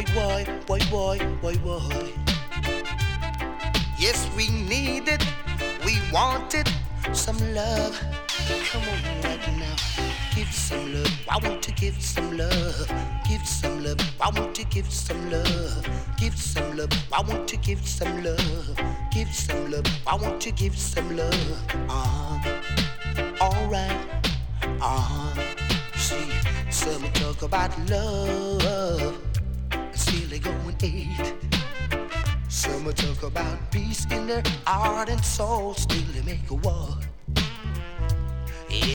boy. Yes, we need it, we want it, some love. Come on right now, give some love. I want to give some love. Give some love. I want to give some love. Give some love. I want to give some love. Give some love. I want to give some love. Alright. See, some talk about love. Still they going eat. Some talk about peace in their heart and soul. Still they make a war.